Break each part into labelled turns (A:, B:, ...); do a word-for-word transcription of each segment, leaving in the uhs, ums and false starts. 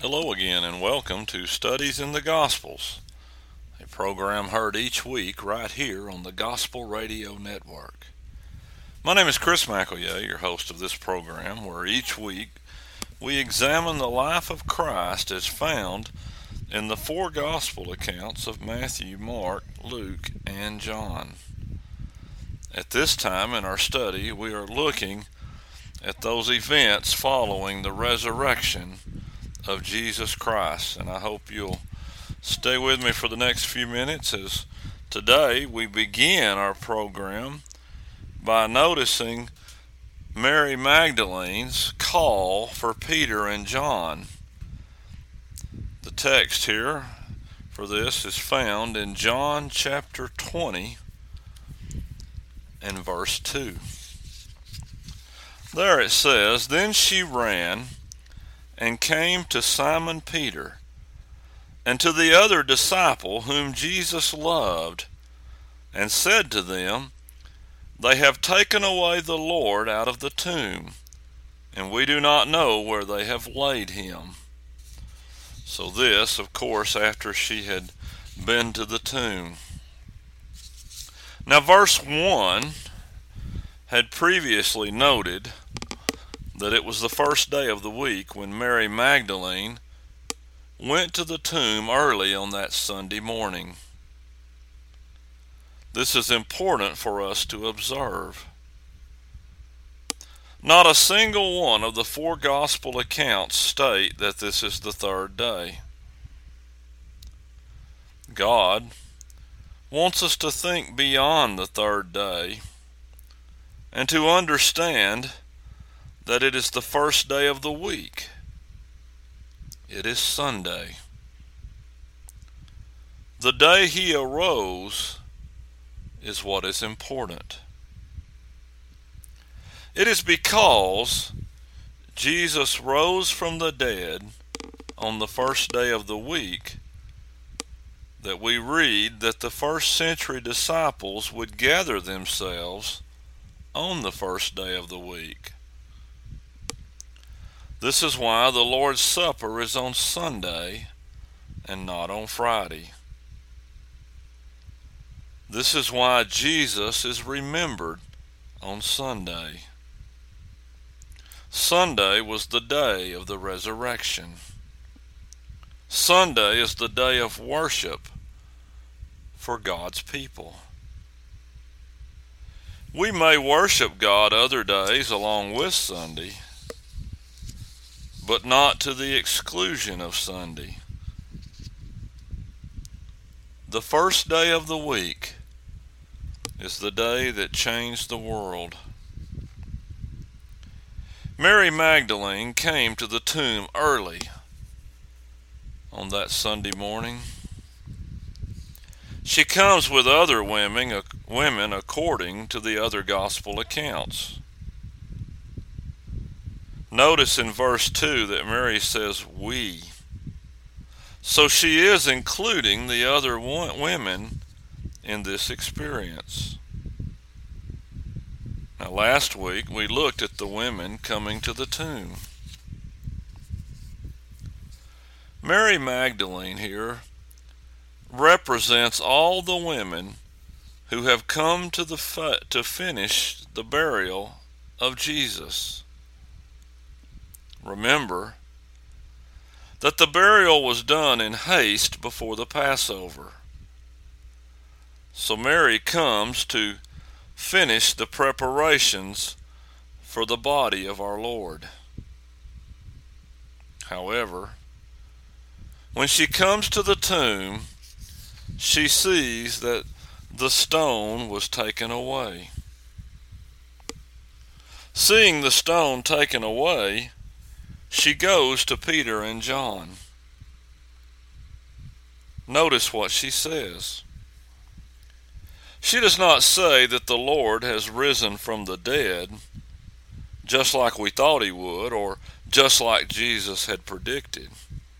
A: Hello again, and welcome to Studies in the Gospels, a program heard each week right here on the Gospel Radio Network. My name is Chris McElroy, your host of this program, where each week we examine the life of Christ as found in the four Gospel accounts of Matthew, Mark, Luke, and John. At this time in our study, we are looking at those events following the resurrection of Jesus Christ, and I hope you'll stay with me for the next few minutes as today we begin our program by noticing Mary Magdalene's call for Peter and John. The text here for this is found in John chapter twenty and verse two. There it says, "Then she ran and came to Simon Peter, and to the other disciple whom Jesus loved, and said to them, They have taken away the Lord out of the tomb, and we do not know where they have laid him." So this, of course, after she had been to the tomb. Now verse one had previously noted that it was the first day of the week when Mary Magdalene went to the tomb early on that Sunday morning. This is important for us to observe. Not a single one of the four gospel accounts state that this is the third day. God wants us to think beyond the third day and to understand that it is the first day of the week. It is Sunday. The day he arose is what is important. It is because Jesus rose from the dead on the first day of the week that we read that the first century disciples would gather themselves on the first day of the week. This is why the Lord's Supper is on Sunday and not on Friday. This is why Jesus is remembered on Sunday. Sunday was the day of the resurrection. Sunday is the day of worship for God's people. We may worship God other days along with Sunday, but not to the exclusion of Sunday. The first day of the week is the day that changed the world. Mary Magdalene came to the tomb early on that Sunday morning. She comes with other women, women according to the other gospel accounts. Notice in verse two that Mary says, "we." So she is including the other women in this experience. Now last week we looked at the women coming to the tomb. Mary Magdalene here represents all the women who have come to the fa- to finish the burial of Jesus. Remember that the burial was done in haste before the Passover. So Mary comes to finish the preparations for the body of our Lord. However, when she comes to the tomb, she sees that the stone was taken away. Seeing the stone taken away, she goes to Peter and John. Notice what she says. She does not say that the Lord has risen from the dead, just like we thought he would, or just like Jesus had predicted.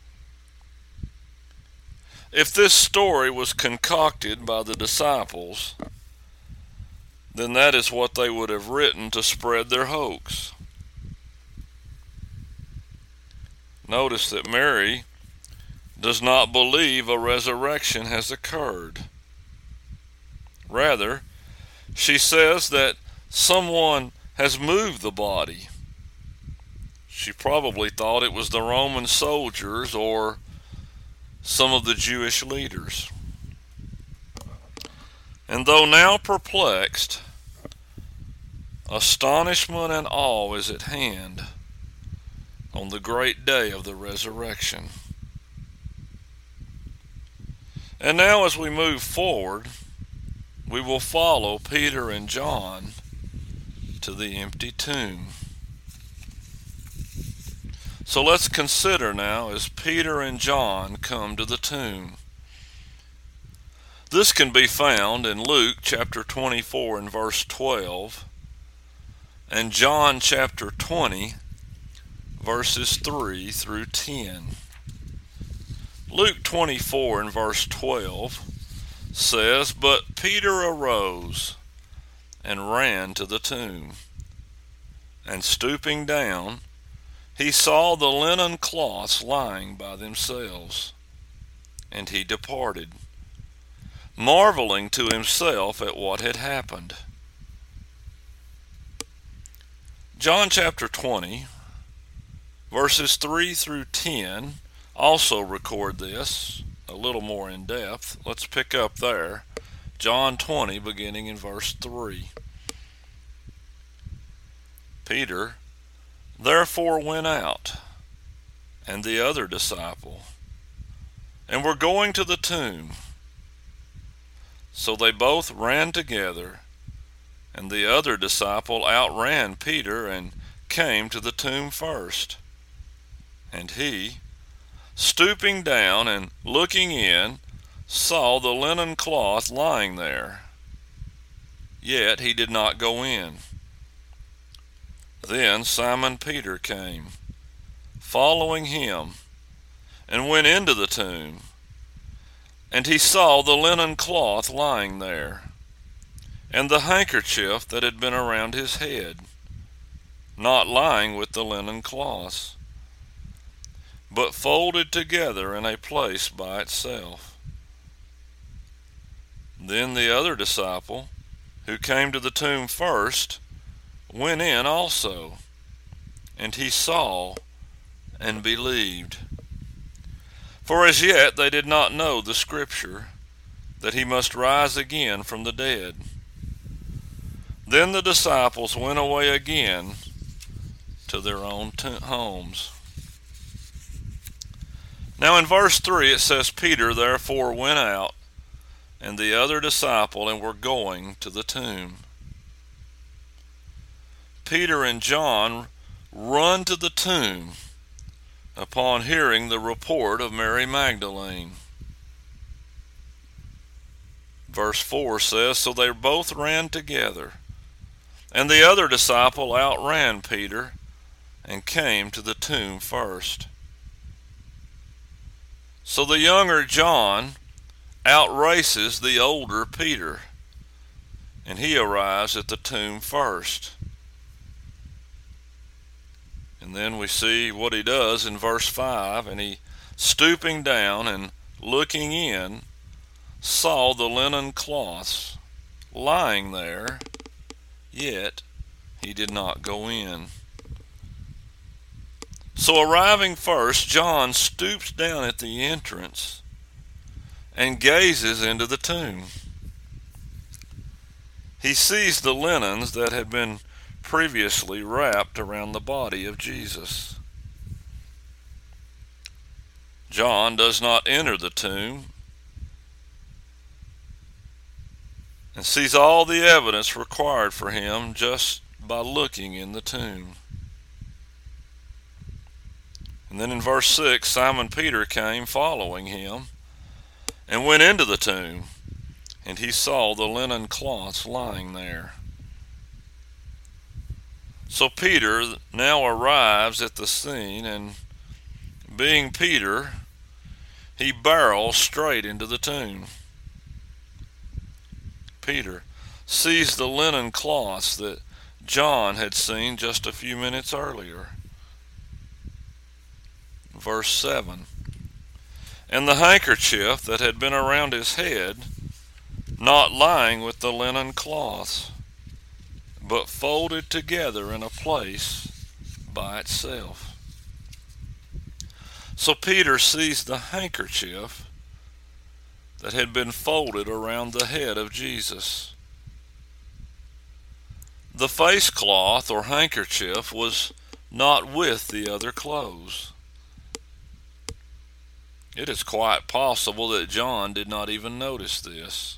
A: If this story was concocted by the disciples, then that is what they would have written to spread their hoax. notice that Mary does not believe a resurrection has occurred. Rather, she says that someone has moved the body. She probably thought it was the Roman soldiers or some of the Jewish leaders. And though now perplexed, astonishment and awe is at hand on the great day of the resurrection. And now as we move forward, we will follow Peter and John to the empty tomb. So let's consider now as Peter and John come to the tomb. This can be found in Luke chapter twenty-four and verse twelve, and John chapter twenty, verses three through ten. Luke twenty-four and verse twelve says, "But Peter arose and ran to the tomb, and stooping down, he saw the linen cloths lying by themselves, and he departed, marveling to himself at what had happened." John chapter twenty, verses three through ten also record this a little more in depth. Let's pick up there. John twenty, beginning in verse three. Peter therefore went out, and the other disciple, and were going to the tomb. So they both ran together, and the other disciple outran Peter and came to the tomb first. And he, stooping down and looking in, saw the linen cloth lying there. Yet he did not go in. Then Simon Peter came, following him, and went into the tomb. And he saw the linen cloth lying there, and the handkerchief that had been around his head, not lying with the linen cloths, but folded together in a place by itself. Then the other disciple, who came to the tomb first, went in also, and he saw and believed. For as yet they did not know the scripture, that he must rise again from the dead. Then the disciples went away again to their own t- homes. Now in verse three it says, Peter therefore went out, and the other disciple, and were going to the tomb. Peter and John run to the tomb upon hearing the report of Mary Magdalene. Verse four says, so they both ran together, and the other disciple outran Peter and came to the tomb first. So the younger John outraces the older Peter, and he arrives at the tomb first. And then we see what he does in verse five, and he, stooping down and looking in, saw the linen cloths lying there, yet he did not go in. So arriving first, John stoops down at the entrance and gazes into the tomb. He sees the linens that had been previously wrapped around the body of Jesus. John does not enter the tomb and sees all the evidence required for him just by looking in the tomb. And then in verse six, Simon Peter came following him and went into the tomb, and he saw the linen cloths lying there. So Peter now arrives at the scene, and being Peter, he barrels straight into the tomb. Peter sees the linen cloths that John had seen just a few minutes earlier. verse seven. And the handkerchief that had been around his head, not lying with the linen cloths, but folded together in a place by itself. So Peter sees the handkerchief that had been folded around the head of Jesus. The face cloth or handkerchief was not with the other clothes. It is quite possible that John did not even notice this.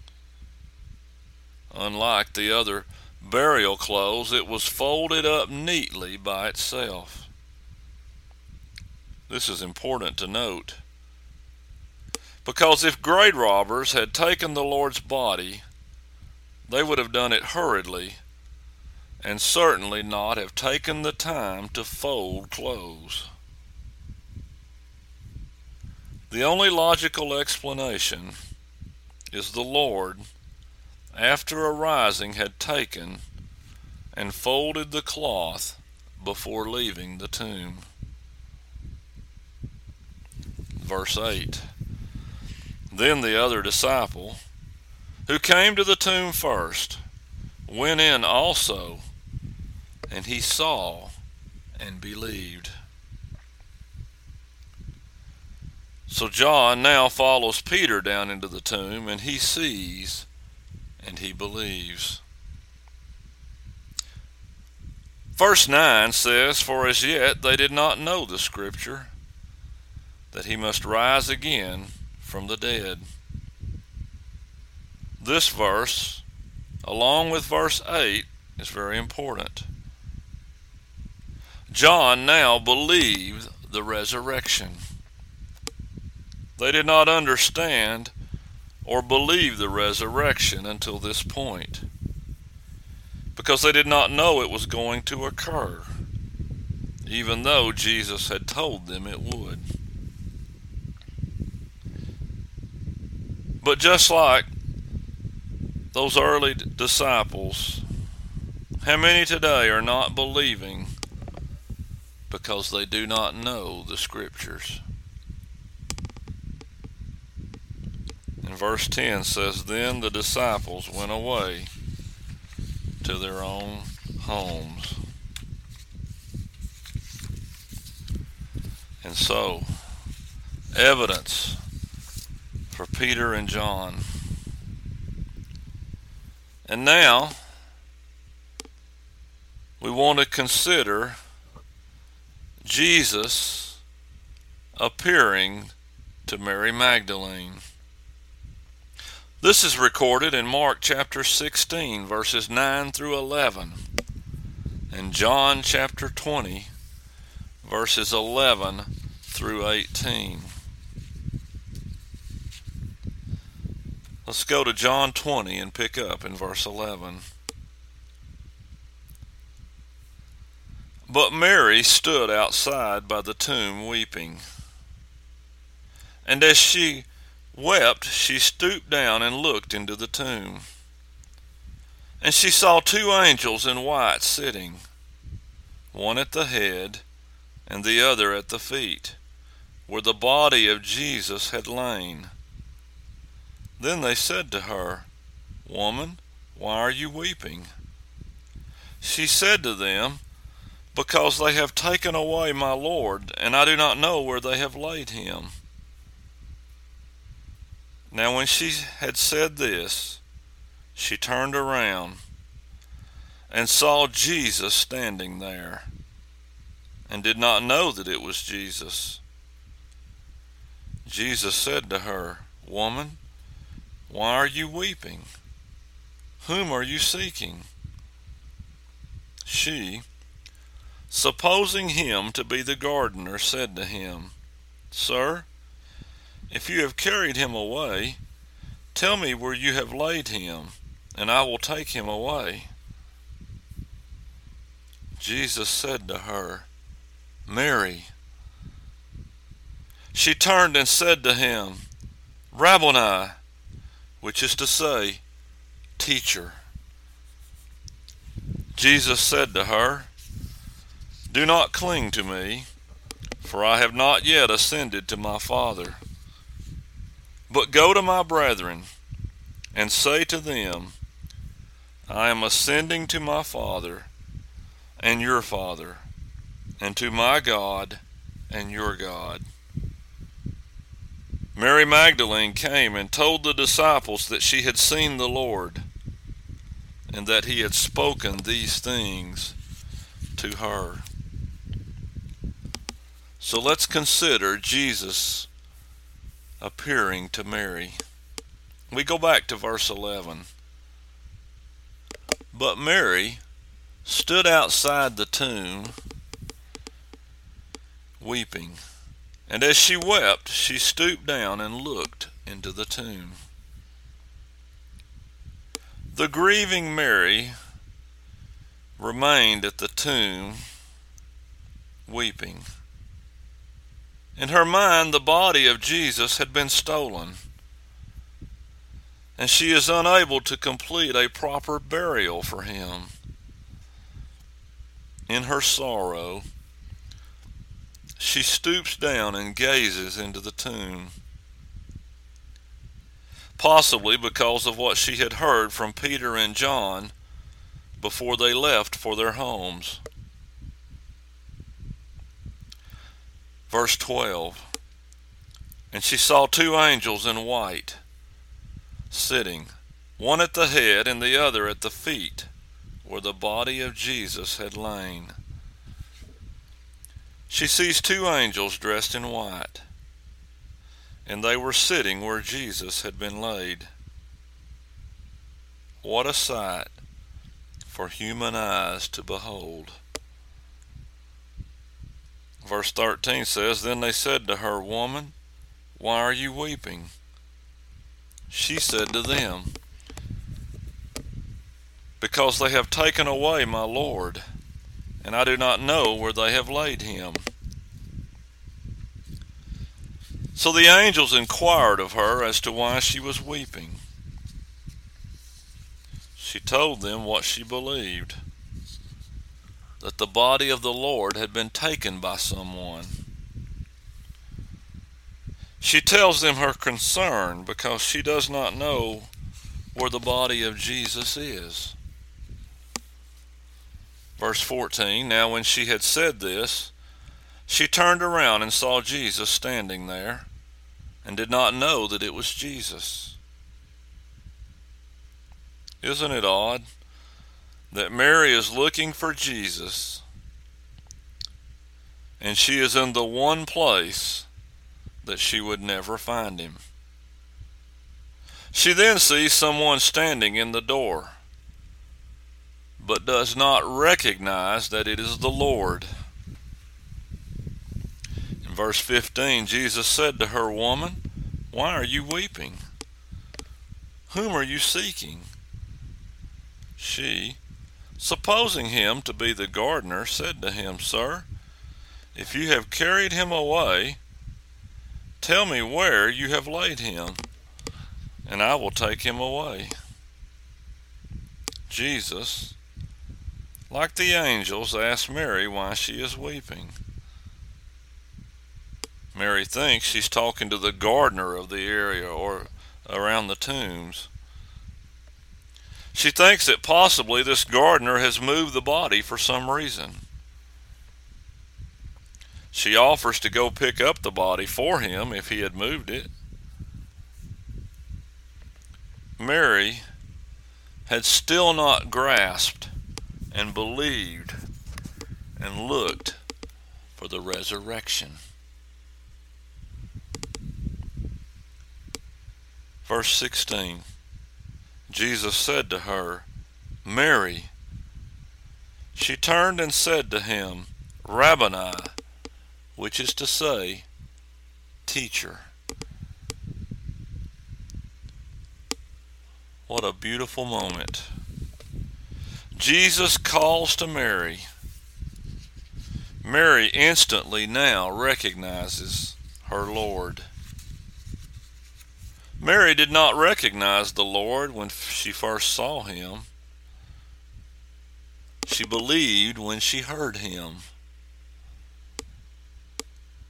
A: Unlike the other burial clothes, it was folded up neatly by itself. This is important to note, because if grave robbers had taken the Lord's body, they would have done it hurriedly and certainly not have taken the time to fold clothes. The only logical explanation is the Lord, after arising, had taken and folded the cloth before leaving the tomb. Verse eight. Then the other disciple, who came to the tomb first, went in also, and he saw and believed. So John now follows Peter down into the tomb, and he sees and he believes. Verse nine says, For as yet they did not know the scripture, that he must rise again from the dead. This verse, along with verse eight, is very important. John now believed the resurrection. They did not understand or believe the resurrection until this point, because they did not know it was going to occur, even though Jesus had told them it would. But just like those early disciples, how many today are not believing because they do not know the scriptures? And verse ten says, Then the disciples went away to their own homes. And so, evidence for Peter and John. And now, we want to consider Jesus appearing to Mary Magdalene. This is recorded in Mark chapter sixteen, verses nine through eleven, and John chapter twenty, verses eleven through eighteen. Let's go to John twenty and pick up in verse eleven. But Mary stood outside by the tomb weeping. And as she wept, she stooped down and looked into the tomb. And she saw two angels in white sitting, one at the head and the other at the feet, where the body of Jesus had lain. Then they said to her, Woman, why are you weeping? She said to them, Because they have taken away my Lord, and I do not know where they have laid him. Now when she had said this, she turned around and saw Jesus standing there, and did not know that it was Jesus. Jesus said to her, Woman, why are you weeping? Whom are you seeking? She, supposing him to be the gardener, said to him, Sir, if you have carried him away, tell me where you have laid him, and I will take him away. Jesus said to her, Mary. She turned and said to him, Rabboni, which is to say, Teacher. Jesus said to her, Do not cling to me, for I have not yet ascended to my Father. But go to my brethren, and say to them, I am ascending to my Father and your Father, and to my God and your God. Mary Magdalene came and told the disciples that she had seen the Lord, and that he had spoken these things to her. So let's consider Jesus appearing to Mary. We go back to verse eleven. But Mary stood outside the tomb weeping, and as she wept, she stooped down and looked into the tomb. The grieving Mary remained at the tomb weeping. In her mind, the body of Jesus had been stolen, and she is unable to complete a proper burial for him. In her sorrow, she stoops down and gazes into the tomb, possibly because of what she had heard from Peter and John before they left for their homes. Verse twelve, and she saw two angels in white, sitting, one at the head and the other at the feet, where the body of Jesus had lain. She sees two angels dressed in white, and they were sitting where Jesus had been laid. What a sight for human eyes to behold. Verse thirteen says, Then they said to her, Woman, why are you weeping? She said to them, Because they have taken away my Lord, and I do not know where they have laid him. So the angels inquired of her as to why she was weeping. She told them what she believed, that the body of the Lord had been taken by someone. She tells them her concern because she does not know where the body of Jesus is. Verse fourteen, Now when she had said this, she turned around and saw Jesus standing there, and did not know that it was Jesus. Isn't it odd that Mary is looking for Jesus, and she is in the one place that she would never find him? She then sees someone standing in the door, but does not recognize that it is the Lord. In verse fifteen, Jesus said to her, Woman, why are you weeping? Whom are you seeking? She, supposing him to be the gardener, said to him, Sir, if you have carried him away, tell me where you have laid him, and I will take him away. Jesus, like the angels, asked Mary why she is weeping. Mary thinks she's talking to the gardener of the area or around the tombs. She thinks that possibly this gardener has moved the body for some reason. She offers to go pick up the body for him if he had moved it. Mary had still not grasped and believed and looked for the resurrection. Verse sixteen, Jesus said to her, Mary. She turned and said to him, Rabboni, which is to say, Teacher. What a beautiful moment. Jesus calls to Mary. Mary instantly now recognizes her Lord. Mary did not recognize the Lord when she first saw him. She believed when she heard him.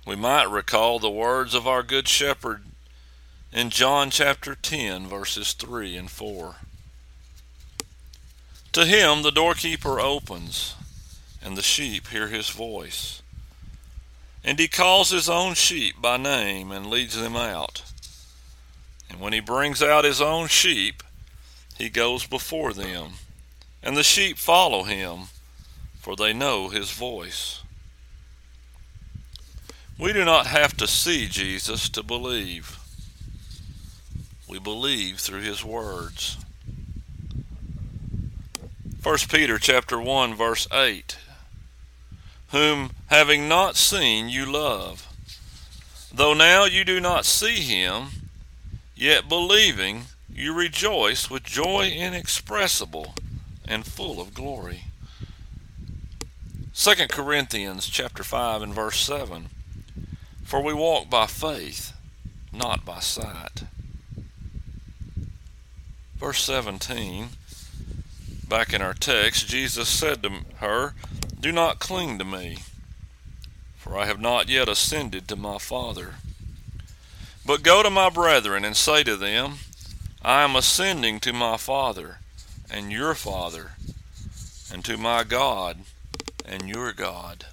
A: We might recall the words of our Good Shepherd in John chapter ten, verses three and four. To him the doorkeeper opens, and the sheep hear his voice. And he calls his own sheep by name and leads them out. And when he brings out his own sheep, he goes before them, and the sheep follow him, for they know his voice. We do not have to see Jesus to believe. We believe through his words. First Peter chapter one, verse eight. Whom having not seen you love, though now you do not see him, yet believing you rejoice with joy inexpressible and full of glory. Second Corinthians chapter five and verse seven. For we walk by faith, not by sight. Verse seventeen, back in our text, Jesus said to her, Do not cling to me, for I have not yet ascended to my Father. But go to my brethren and say to them, I am ascending to my Father and your Father, and to my God and your God.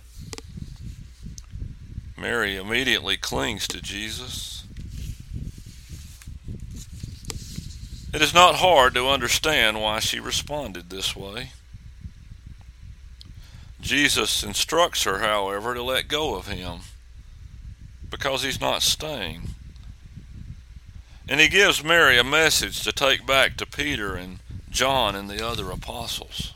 A: Mary immediately clings to Jesus. It is not hard to understand why she responded this way. Jesus instructs her, however, to let go of him, because he's not staying. And he gives Mary a message to take back to Peter and John and the other apostles.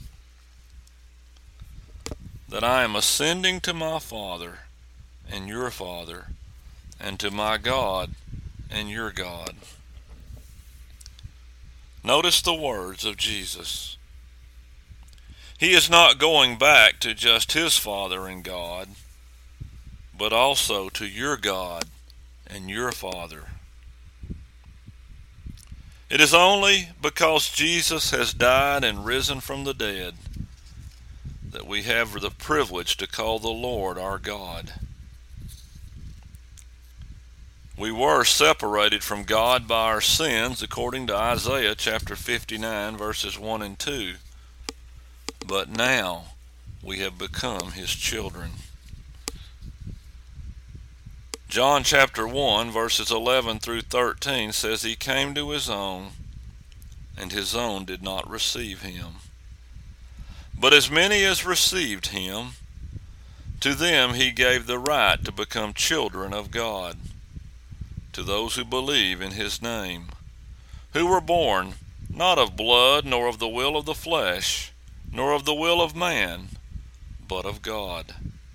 A: That I am ascending to my Father and your Father, and to my God and your God. Notice the words of Jesus. He is not going back to just his Father and God, but also to your God and your Father. It is only because Jesus has died and risen from the dead that we have the privilege to call the Lord our God. We were separated from God by our sins, according to Isaiah chapter fifty-nine, verses one and two. But now we have become his children. John chapter one, verses eleven through thirteen says, He came to his own, and his own did not receive him. But as many as received him, to them he gave the right to become children of God, to those who believe in his name, who were born not of blood, nor of the will of the flesh, nor of the will of man, but of God.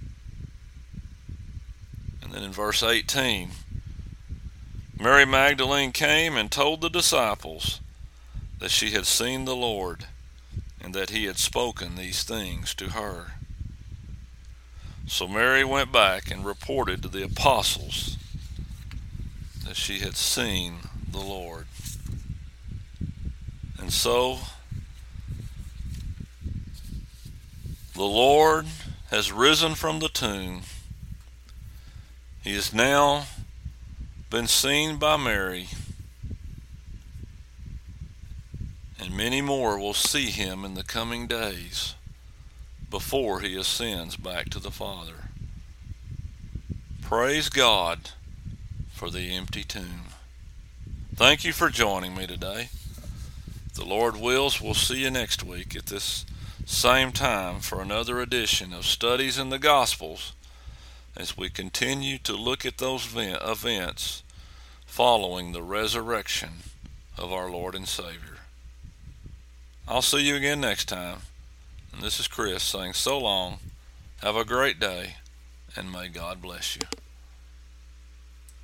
A: And then in verse eighteen, Mary Magdalene came and told the disciples that she had seen the Lord, and that he had spoken these things to her. So Mary went back and reported to the apostles that she had seen the Lord. And so the Lord has risen from the tomb. He has now been seen by Mary, and many more will see him in the coming days before he ascends back to the Father. Praise God for the empty tomb. Thank you for joining me today. If the Lord wills, we'll see you next week at this same time for another edition of Studies in the Gospels, as we continue to look at those events following the resurrection of our Lord and Savior. I'll see you again next time. And this is Chris saying so long, have a great day, and may God bless you.